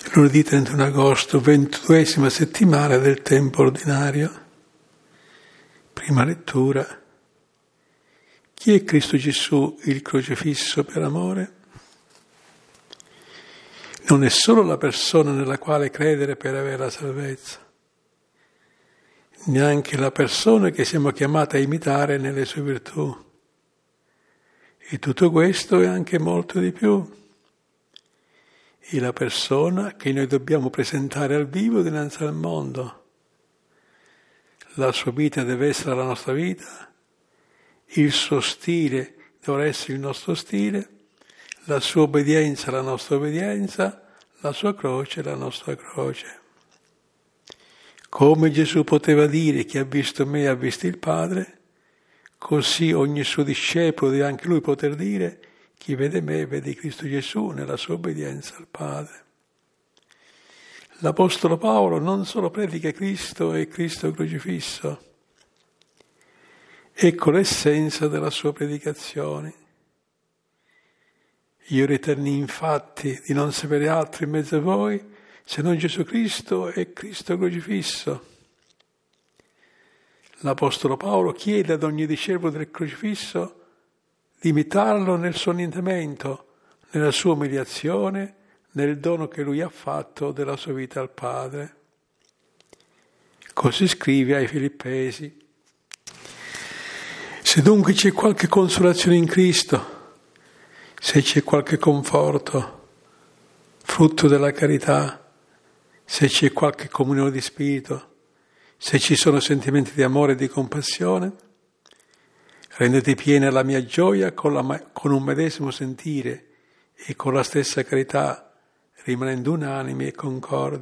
Lunedì 31 agosto, 22esima settimana del tempo ordinario. Prima lettura. Chi è Cristo Gesù, il crocifisso per amore? Non è solo la persona nella quale credere per avere la salvezza, neanche la persona che siamo chiamati a imitare nelle sue virtù. E tutto questo è anche molto di più. È la persona che noi dobbiamo presentare al vivo dinanzi al mondo. La sua vita deve essere la nostra vita, il suo stile dovrà essere il nostro stile, la sua obbedienza la nostra obbedienza, la sua croce la nostra croce. Come Gesù poteva dire: chi ha visto me ha visto il Padre, così ogni suo discepolo deve anche lui poter dire: chi vede me vede Cristo Gesù nella sua obbedienza al Padre. L'Apostolo Paolo non solo predica Cristo e Cristo crocifisso, ecco l'essenza della sua predicazione. Io ritenni infatti di non sapere altro in mezzo a voi se non Gesù Cristo e Cristo crocifisso. L'Apostolo Paolo chiede ad ogni discepolo del crocifisso di imitarlo nel suo annientamento, nella sua umiliazione, nel dono che lui ha fatto della sua vita al Padre. Così scrive ai Filippesi: se dunque c'è qualche consolazione in Cristo, se c'è qualche conforto, frutto della carità, se c'è qualche comunione di spirito, se ci sono sentimenti di amore e di compassione, rendete piena la mia gioia con un medesimo sentire e con la stessa carità, rimanendo unanimi e concordi.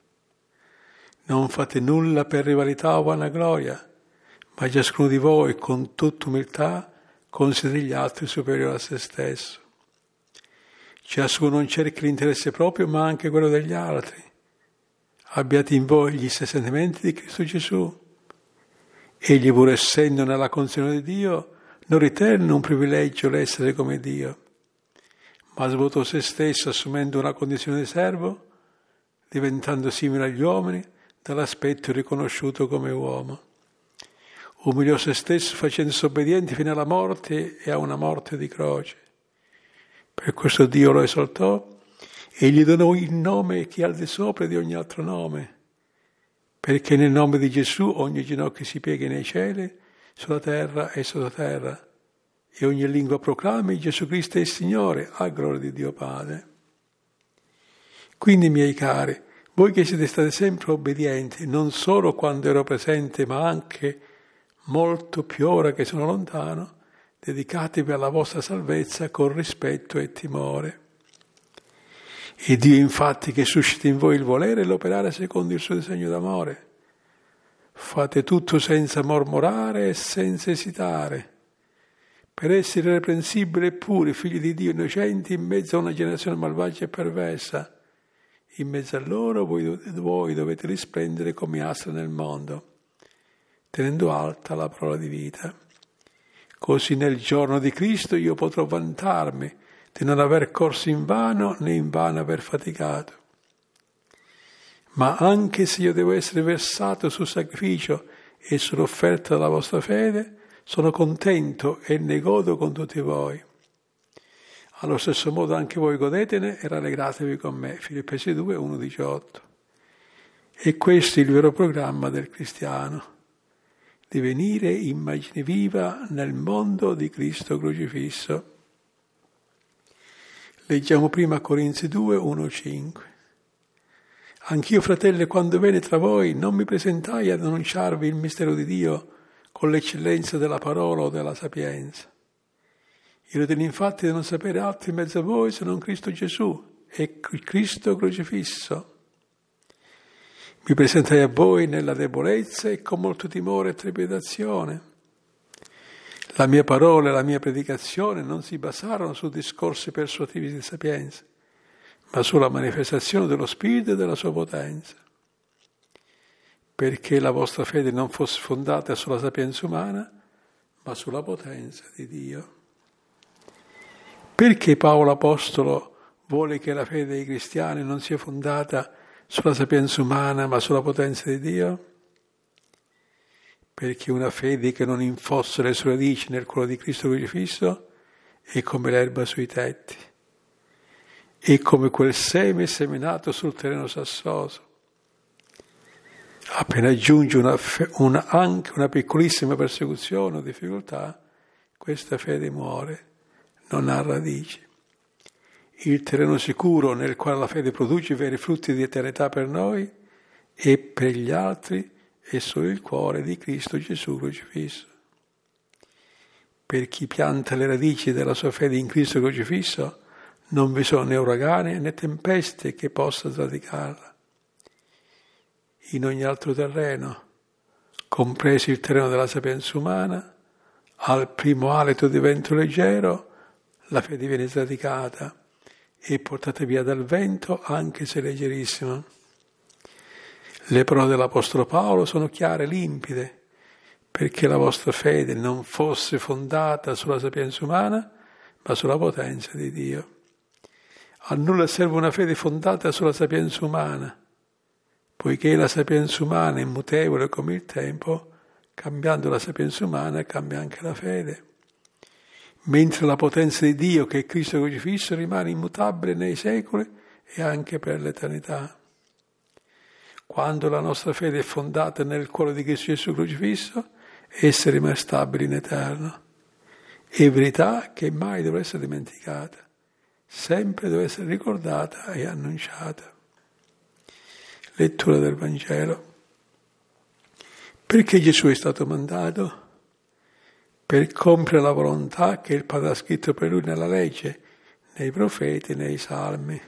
Non fate nulla per rivalità o vanagloria, ma ciascuno di voi con tutta umiltà consideri gli altri superiori a se stesso. Ciascuno non cerchi l'interesse proprio, ma anche quello degli altri. Abbiate in voi gli stessi sentimenti di Cristo Gesù. Egli, pur essendo nella condizione di Dio, non ritenne un privilegio l'essere come Dio, ma svuotò se stesso assumendo una condizione di servo, diventando simile agli uomini, dall'aspetto riconosciuto come uomo. Umiliò se stesso facendosi obbediente fino alla morte e a una morte di croce. Per questo Dio lo esaltò e gli donò il nome che è al di sopra di ogni altro nome, perché nel nome di Gesù ogni ginocchio si pieghi nei cieli, sulla terra e sottoterra, e ogni lingua proclami Gesù Cristo è il Signore, a gloria di Dio Padre. Quindi, miei cari, voi che siete stati sempre obbedienti, non solo quando ero presente, ma anche molto più ora che sono lontano, dedicatevi alla vostra salvezza con rispetto e timore. E Dio infatti che suscita in voi il volere e l'operare secondo il suo disegno d'amore. Fate tutto senza mormorare e senza esitare, per essere irreprensibili e puri, figli di Dio innocenti, in mezzo a una generazione malvagia e perversa. In mezzo a loro voi dovete risplendere come astri nel mondo, tenendo alta la parola di vita. Così nel giorno di Cristo io potrò vantarmi di non aver corso in vano né in vano aver faticato. Ma anche se io devo essere versato sul sacrificio e sull'offerta della vostra fede, sono contento e ne godo con tutti voi. Allo stesso modo anche voi godetene e rallegratevi con me. Filippesi 2, 1, 18. E questo è il vero programma del cristiano: divenire immagine viva nel mondo di Cristo crocifisso. Leggiamo prima Corinzi 2, 1, 5. Anch'io, fratelli, quando venni tra voi, non mi presentai ad annunciarvi il mistero di Dio con l'eccellenza della parola o della sapienza. Io ritengo infatti di non sapere altro in mezzo a voi se non Cristo Gesù e Cristo crocifisso. Mi presentai a voi nella debolezza e con molto timore e trepidazione. La mia parola e la mia predicazione non si basarono su discorsi persuasivi di sapienza, ma sulla manifestazione dello Spirito e della sua potenza, perché la vostra fede non fosse fondata sulla sapienza umana, ma sulla potenza di Dio. Perché Paolo Apostolo vuole che la fede dei cristiani non sia fondata sulla sapienza umana ma sulla potenza di Dio? Perché una fede che non infossa le sue radici nel cuore di Cristo crocifisso è come l'erba sui tetti, è come quel seme seminato sul terreno sassoso. Appena aggiunge anche una piccolissima persecuzione o difficoltà, questa fede muore, non ha radici. Il terreno sicuro nel quale la fede produce i veri frutti di eternità per noi e per gli altri è solo il cuore di Cristo Gesù crocifisso. Per chi pianta le radici della sua fede in Cristo crocifisso non vi sono né uragani né tempeste che possano sradicarla. In ogni altro terreno, compreso il terreno della sapienza umana, al primo alito di vento leggero, la fede viene sradicata e portata via dal vento, anche se leggerissima. Le parole dell'Apostolo Paolo sono chiare, limpide, perché la vostra fede non fosse fondata sulla sapienza umana, ma sulla potenza di Dio. A nulla serve una fede fondata sulla sapienza umana, poiché la sapienza umana è mutevole come il tempo, cambiando la sapienza umana cambia anche la fede. Mentre la potenza di Dio, che è Cristo crocifisso, rimane immutabile nei secoli e anche per l'eternità. Quando la nostra fede è fondata nel cuore di Cristo Gesù crocifisso, essa rimane stabile in eterno. È verità che mai dovrà essere dimenticata, sempre deve essere ricordata e annunciata. Lettura del Vangelo. Perché Gesù è stato mandato? Per compiere la volontà che il Padre ha scritto per lui nella legge, nei profeti, nei salmi.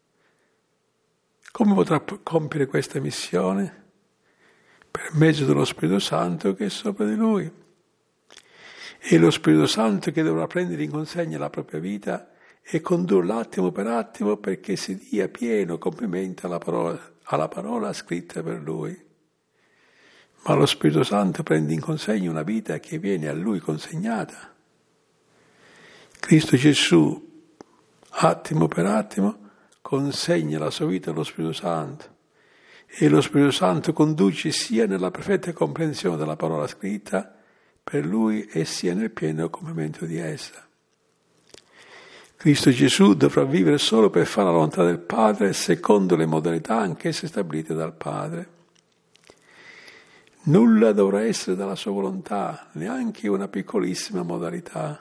Come potrà compiere questa missione? Per mezzo dello Spirito Santo che è sopra di lui. È lo Spirito Santo che dovrà prendere in consegna la propria vita e condurla attimo per attimo perché si dia pieno compimento alla parola scritta per lui. Ma lo Spirito Santo prende in consegna una vita che viene a lui consegnata. Cristo Gesù, attimo per attimo, consegna la sua vita allo Spirito Santo e lo Spirito Santo conduce sia nella perfetta comprensione della parola scritta per lui e sia nel pieno compimento di essa. Cristo Gesù dovrà vivere solo per fare la volontà del Padre secondo le modalità anch'esse stabilite dal Padre. Nulla dovrà essere dalla sua volontà, neanche una piccolissima modalità.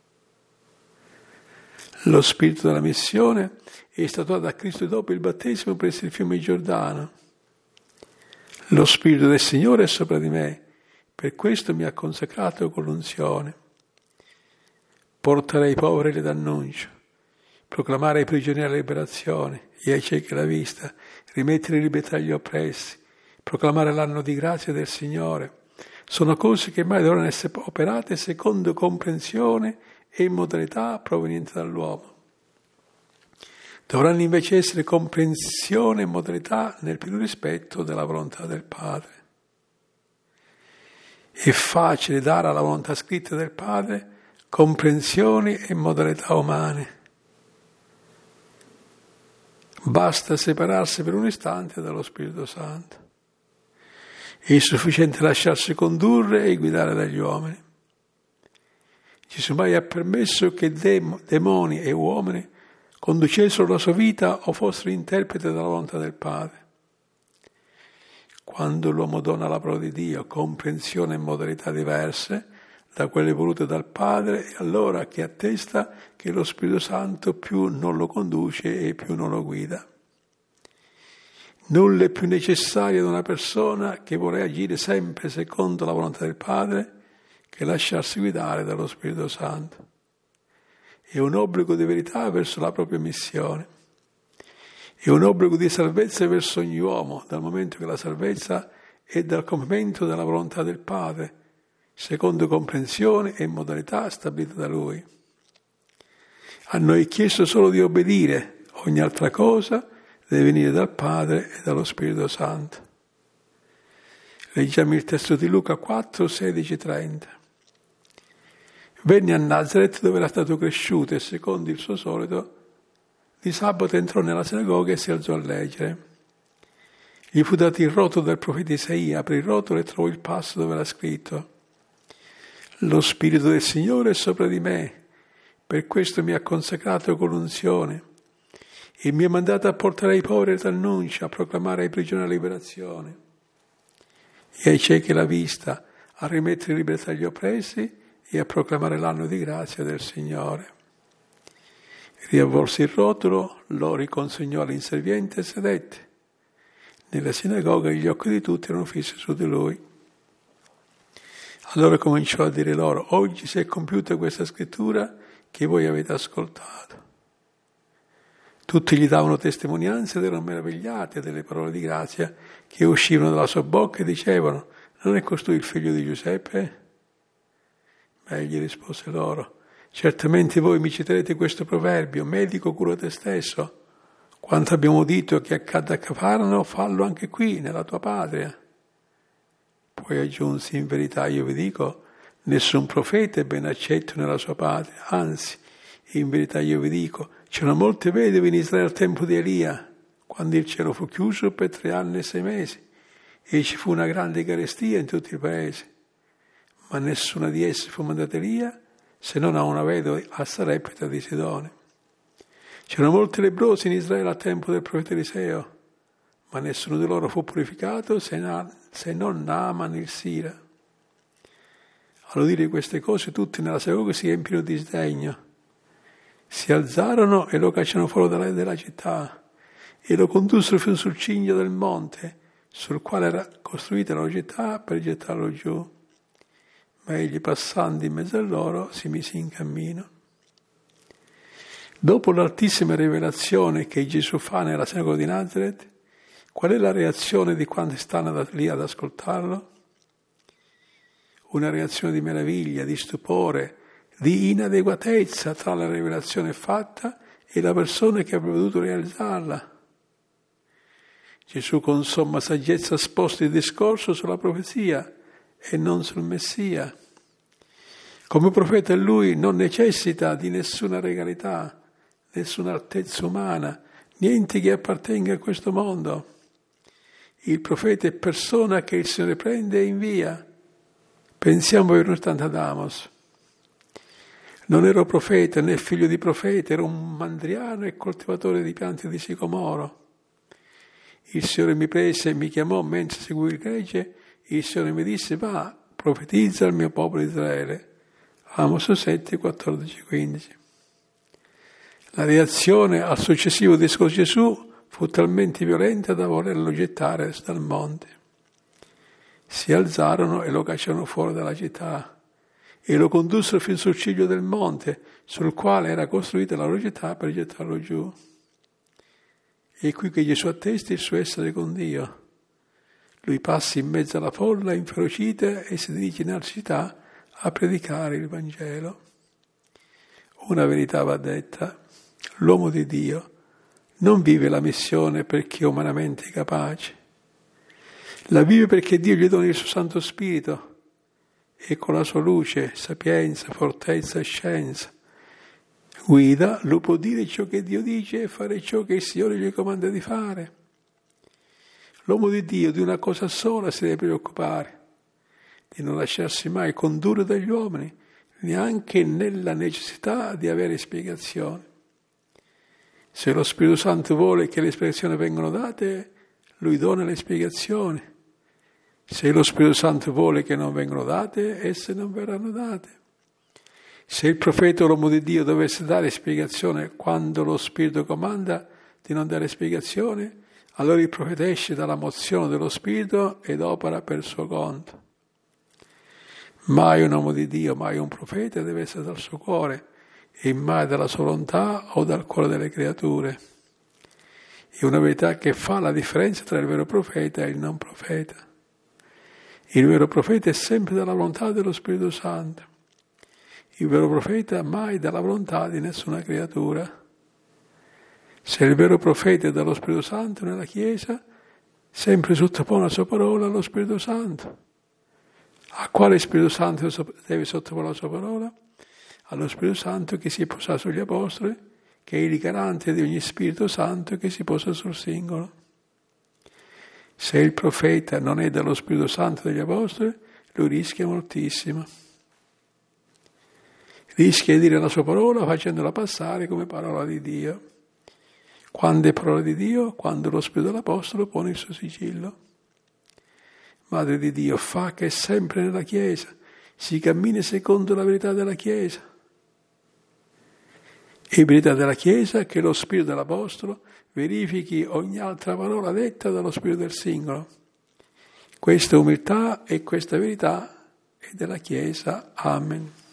Lo spirito della missione è stato dato a Cristo dopo il battesimo presso il fiume Giordano. Lo spirito del Signore è sopra di me, per questo mi ha consacrato con l'unzione. Portare ai poveri l'annuncio, proclamare ai prigionieri la liberazione, ai ciechi la vista, rimettere in libertà gli oppressi, proclamare l'anno di grazia del Signore. Sono cose che mai dovranno essere operate secondo comprensione e modalità provenienti dall'uomo. Dovranno invece essere comprensione e modalità nel pieno rispetto della volontà del Padre. È facile dare alla volontà scritta del Padre comprensioni e modalità umane. Basta separarsi per un istante dallo Spirito Santo. È sufficiente lasciarsi condurre e guidare dagli uomini. Gesù mai ha permesso che demoni e uomini conducessero la sua vita o fossero interpreti della volontà del Padre. Quando l'uomo dona la parola di Dio comprensione e modalità diverse da quelle volute dal Padre, è allora che attesta che lo Spirito Santo più non lo conduce e più non lo guida. Nulla è più necessario ad una persona che vuole agire sempre secondo la volontà del Padre che lasciarsi guidare dallo Spirito Santo. È un obbligo di verità verso la propria missione. È un obbligo di salvezza verso ogni uomo, dal momento che la salvezza è dal compimento della volontà del Padre, secondo comprensione e modalità stabilite da Lui. A noi è chiesto solo di obbedire, ogni altra cosa deve venire dal Padre e dallo Spirito Santo. Leggiamo il testo di Luca 4, 16, 30. Venne a Nazaret dove era stato cresciuto e secondo il suo solito Di sabato entrò nella sinagoga e si alzò a leggere. Gli fu dato il rotolo del profeta Isaia, aprì il rotolo e trovò il passo dove era scritto: lo Spirito del Signore è sopra di me, per questo mi ha consacrato con l'unzione e mi ha mandato a portare ai poveri l'annuncio, a proclamare ai prigionieri la liberazione e ai ciechi la vista, a rimettere in libertà gli oppressi e a proclamare l'anno di grazia del Signore. Riavvolse il rotolo, lo riconsegnò all'inserviente e sedette. Nella sinagoga gli occhi di tutti erano fissi su di lui. Allora cominciò a dire loro: oggi si è compiuta questa scrittura che voi avete ascoltato. Tutti gli davano testimonianza ed erano meravigliati delle parole di grazia che uscivano dalla sua bocca e dicevano: non è costui il figlio di Giuseppe? Ma egli rispose loro: certamente voi mi citerete questo proverbio: medico, cura te stesso. Quanto abbiamo udito che accadde a Cafarnao, fallo anche qui, nella tua patria. Poi aggiunse: in verità io vi dico, nessun profeta è ben accetto nella sua patria, anzi, in verità io vi dico, c'erano molte vedove in Israele al tempo di Elia, quando il cielo fu chiuso per 3 anni e 6 mesi, e ci fu una grande carestia in tutto il paese. Ma nessuna di esse fu mandata Elia, se non a una vedova a Sarepta di Sidone. C'erano molti lebbrosi in Israele al tempo del profeta Eliseo, ma nessuno di loro fu purificato se non Naaman il Sira. All'udire queste cose tutti nella sinagoga si empirono di sdegno. Si alzarono e lo cacciarono fuori dalla città e lo condussero fino sul ciglio del monte sul quale era costruita la città per gettarlo giù. Ma egli, passando in mezzo a loro, si mise in cammino. Dopo l'altissima rivelazione che Gesù fa nella sinagoga di Nazaret, qual è la reazione di quanti stanno lì ad ascoltarlo? Una reazione di meraviglia, di stupore, di inadeguatezza tra la rivelazione fatta e la persona che avrebbe dovuto realizzarla. Gesù con somma saggezza sposta il discorso sulla profezia e non sul Messia. Come profeta lui non necessita di nessuna regalità, nessuna altezza umana, niente che appartenga a questo mondo. Il profeta è persona che il Signore prende e invia. Pensiamo per un istante ad Amos. Non ero profeta né figlio di profeta, ero un mandriano e coltivatore di piante di sicomoro. Il Signore mi prese e mi chiamò mentre seguivo il gregge. Il Signore mi disse: va, profetizza al mio popolo Israele. Amos 7, 14, 15. La reazione al successivo discorso di Gesù fu talmente violenta da volerlo gettare dal monte. Si alzarono e lo cacciarono fuori dalla città e lo condussero fino sul ciglio del monte sul quale era costruita la loro città per gettarlo giù. È qui che Gesù attesta il suo essere con Dio. Lui passa in mezzo alla folla inferocita e si dirige nella città a predicare il Vangelo. Una verità va detta: l'uomo di Dio non vive la missione perché è umanamente capace, la vive perché Dio gli dona il suo Santo Spirito e con la sua luce, sapienza, fortezza e scienza guida, lui può dire ciò che Dio dice e fare ciò che il Signore gli comanda di fare. L'uomo di Dio di una cosa sola si deve preoccupare: di non lasciarsi mai condurre dagli uomini, neanche nella necessità di avere spiegazioni. Se lo Spirito Santo vuole che le spiegazioni vengano date, lui dona le spiegazioni. Se lo Spirito Santo vuole che non vengano date, esse non verranno date. Se il profeta o l'uomo di Dio dovesse dare spiegazione quando lo Spirito comanda di non dare spiegazione, allora il profeta esce dalla mozione dello Spirito ed opera per suo conto. Mai un uomo di Dio, mai un profeta deve essere dal suo cuore e mai dalla sua volontà o dal cuore delle creature. È una verità che fa la differenza tra il vero profeta e il non profeta. Il vero profeta è sempre dalla volontà dello Spirito Santo. Il vero profeta mai dalla volontà di nessuna creatura. Se il vero profeta è dallo Spirito Santo nella Chiesa, sempre sottopone la sua parola allo Spirito Santo. A quale Spirito Santo deve sottoporre la sua parola? Allo Spirito Santo che si è posato sugli Apostoli, che è il garante di ogni Spirito Santo che si posa sul singolo. Se il profeta non è dello Spirito Santo degli Apostoli, lui rischia moltissimo. Rischia di dire la sua parola facendola passare come parola di Dio. Quando è parola di Dio? Quando lo Spirito dell'Apostolo pone il suo sigillo. Madre di Dio, fa che sempre nella Chiesa si cammini secondo la verità della Chiesa. E verità della Chiesa che lo Spirito dell'Apostolo verifichi ogni altra parola detta dallo Spirito del singolo. Questa umiltà e questa verità è della Chiesa. Amen.